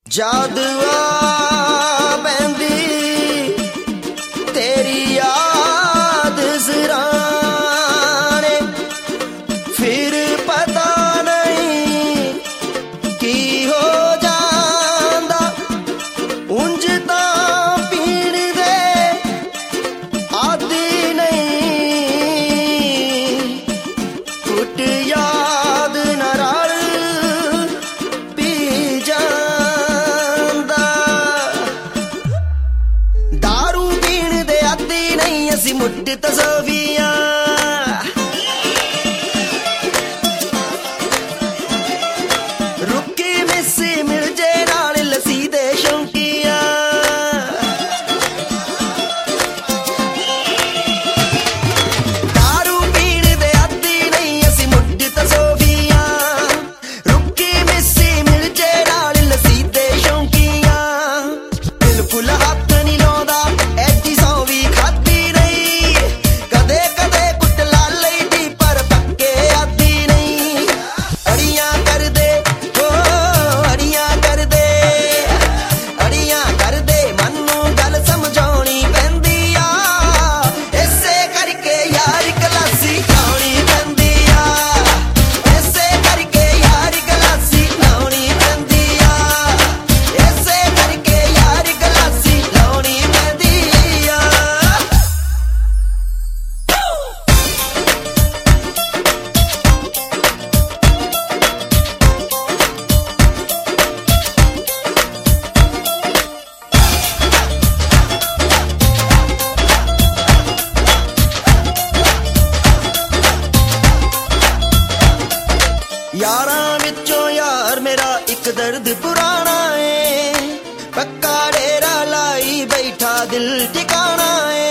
जादुआ बैंदी तेरी याद सिराने, फिर पता नहीं की हो जांदा। उंज तां पीण दे आदी नहीं, कुट याद न रल पी जांदा। दारू पीण दे आदी नहीं असी मुट तसवीयां, रुकी मिस्सी मिल जे नाल लसी दे शौकियां। दारू पीण दे आदी नहीं असी मुट तसवीयां, रुकी मिस्सी मिल जे नाल लसी दे शौकियां। बिल्कुल हथ नहीं लाउंदा ऐडी सौ भी खाधी नहीं, कदे कदे कुट ला लईदी पर पक्के आदी नहीं। अड़ियां कर दे हो अड़ियां कर दे, अड़ियां कर दे मन्नू गल समझाउणी पैंदी आ। इसे करके यार गलासी लाउणी पैंदी आ, इसे करके यार गलासी लाउणी पैंदी आ, इसे करके यार गलासी लाउणी पैंदी आ। यारां विचों यार मेरा एक दर्द पुराना है, पक्का डेरा लाई बैठा दिल ठिकाना है।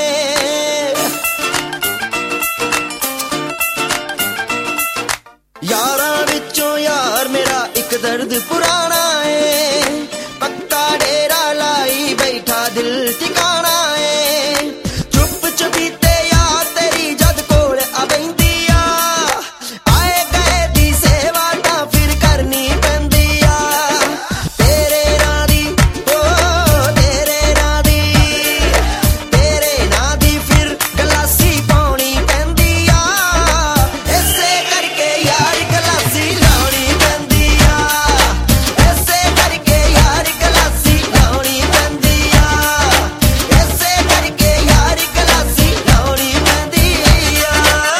यारां विचों यार मेरा एक दर्द पुराना है, पक्का डेरा लाई बैठा दिल ठिकाना है। चुप चुपीते यार तेरी जद कोल आ बैंदी आ, आए गए दी सेवा तां फिर करनी पैंदी आ। तेरे नां दी हो तेरे नां दी, तेरे नां दी फिर गलासी पाउणी पैंदी आ। इसे करके यार गलासी लाउणी पैंदी आ, इसे करके यार गलासी लाउणी पैंदी आ, इसे करके यार गलासी लाउणी पैंदी आ।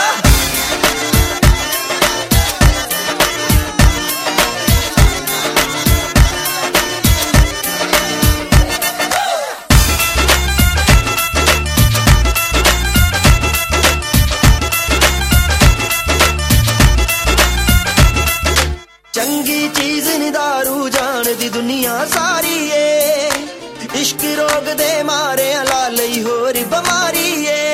चंगी चीज नी दारू जान दी दुनिया सारी है, इश्क रोग दे मारे ला लई होर बमारी है।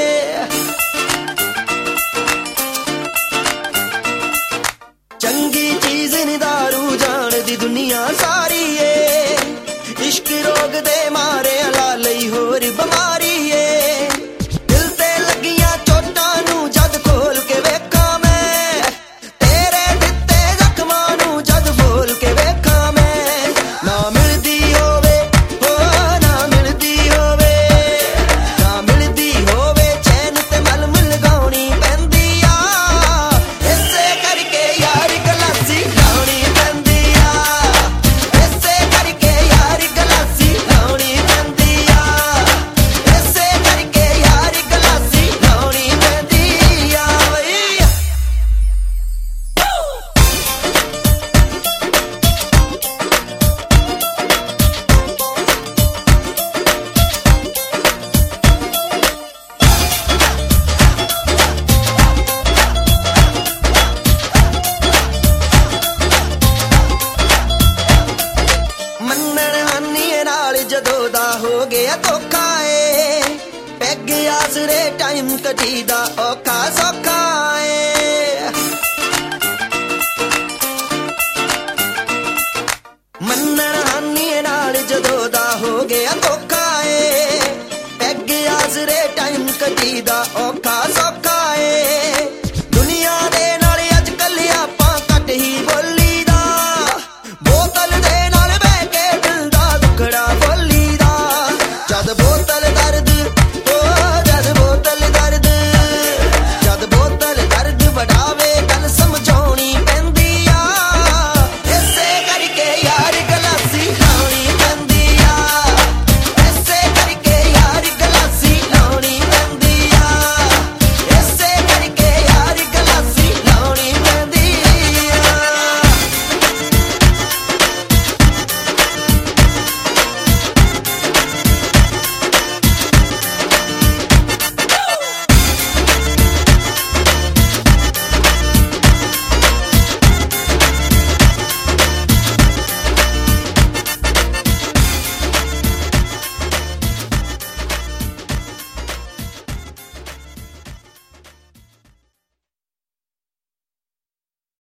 चंगी चीज नी दारू जान दी दुनिया सारी है, इश्क रोग दे मारे ला लई होर बमारी है। दिल ते लगियां चोटां नू जद खोल के वेखां मैं, तेरे दित्ते जख्मां नू जद बोल के वेखां मैं। ना मिलदी होवे हो ना मिलदी होवे, ना मिलदी होवे चैन ते मलम लगाउणी पैंदी आ। इसे करके यार गलासी लाउणी पैंदी आ, इसे करके यार गलासी लाउणी पैंदी आ, इसे करके यार गलासी लाउणी पैंदी आ बई। ਮੰਨਣ ਹਾਨੀਏ ਨਾਲ ਜਦੋਂ ਦਾ ਹੋ ਗਿਆ ਧੋਖਾ ਏ, ਪੈਗ ਆਸਰੇ ਟਾਈਮ ਕਟੀਦਾ ਔਖਾ ਸੌਖਾ ਏ। ਮੰਨਣ ਹਾਨੀਏ ਨਾਲ ਜਦੋਂ ਦਾ ਹੋ ਗਿਆ ਧੋਖਾ ਏ, ਪੈਗ ਆਸਰੇ ਟਾਈਮ ਕਟੀਦਾ ਔਖਾ ਸੌਖਾ ਏ। ਦੁਨੀਆ ਦੇ ਨਾਲ ਅੱਜ ਕੱਲ ਆਪਾਂ ਘੱਟ ਹੀ ਬੋਲੀਦਾ, ਬੋਤਲ ਦੇ ਨਾਲ